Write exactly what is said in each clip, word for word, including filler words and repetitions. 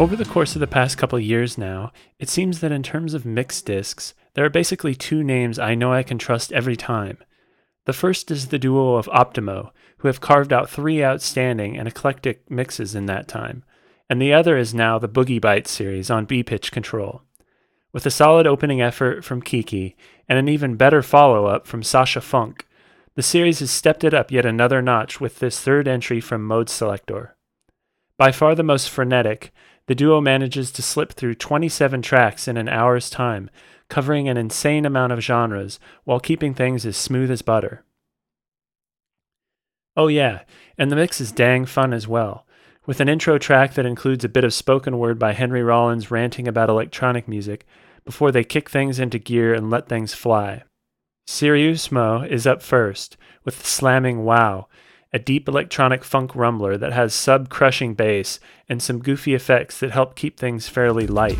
Over the course of the past couple years now, it seems that in terms of mix discs, there are basically two names I know I can trust every time. The first is the duo of Optimo, who have carved out three outstanding and eclectic mixes in that time, and the other is now the Boogie Bites series on B-Pitch Control. With a solid opening effort from Kiki, and an even better follow-up from Sasha Funk, the series has stepped it up yet another notch with this third entry from Mode Selector. By far the most frenetic, the duo manages to slip through twenty-seven tracks in an hour's time, covering an insane amount of genres while keeping things as smooth as butter. Oh yeah, and the mix is dang fun as well, with an intro track that includes a bit of spoken word by Henry Rollins ranting about electronic music before they kick things into gear and let things fly. Seriusmo is up first, with the slamming wow, a deep electronic funk rumbler that has sub-crushing bass and some goofy effects that help keep things fairly light.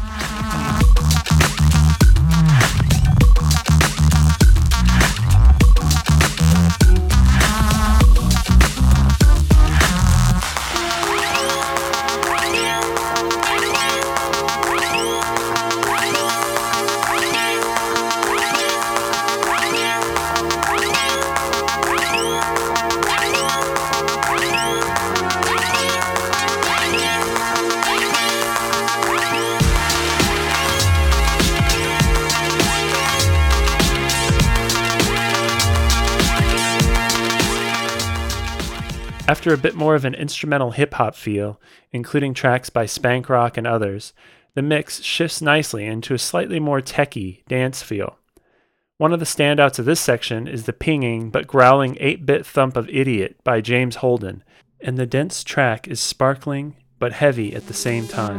After a bit more of an instrumental hip-hop feel, including tracks by Spank Rock and others, the mix shifts nicely into a slightly more techy dance feel. One of the standouts of this section is the pinging but growling eight-bit thump of Idiot by James Holden, and the dense track is sparkling but heavy at the same time.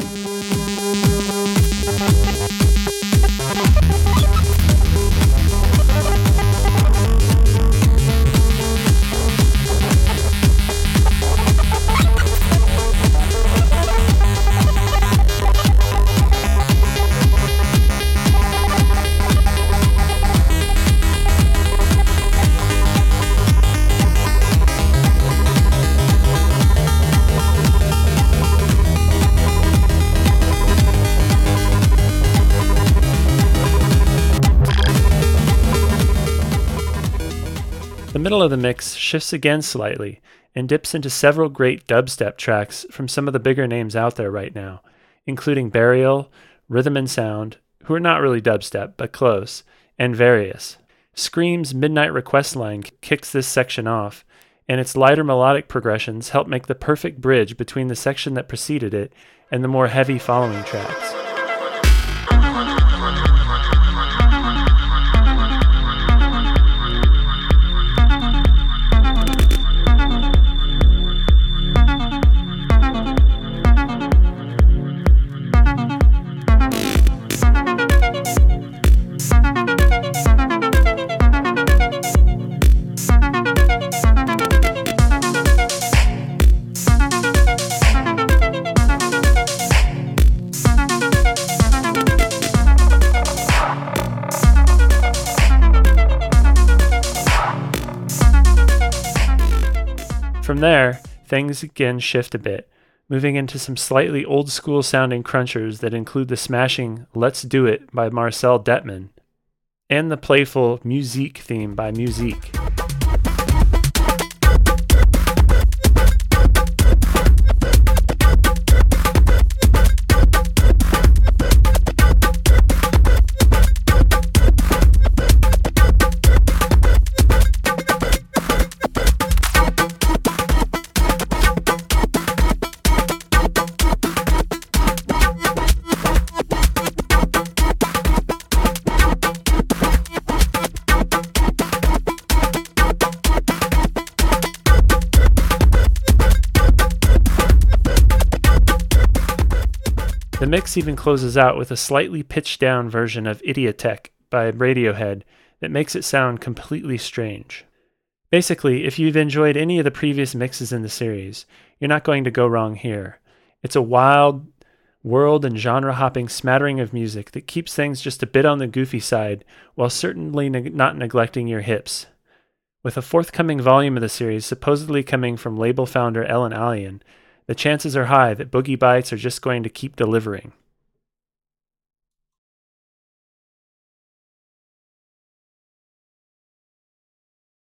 The middle of the mix shifts again slightly and dips into several great dubstep tracks from some of the bigger names out there right now, including Burial, Rhythm and Sound, who are not really dubstep but close, and Various. Scream's Midnight Request line kicks this section off, and its lighter melodic progressions help make the perfect bridge between the section that preceded it and the more heavy following tracks. From there, things again shift a bit, moving into some slightly old-school sounding crunchers that include the smashing Let's Do It by Marcel Detman, and the playful Musique theme by Musique. The mix even closes out with a slightly pitched down version of Idiotech by Radiohead that makes it sound completely strange. Basically, if you've enjoyed any of the previous mixes in the series, you're not going to go wrong here. It's a wild, world and genre-hopping smattering of music that keeps things just a bit on the goofy side while certainly ne- not neglecting your hips. With a forthcoming volume of the series supposedly coming from label founder Ellen Allien, the chances are high that Boogie Bytes are just going to keep delivering.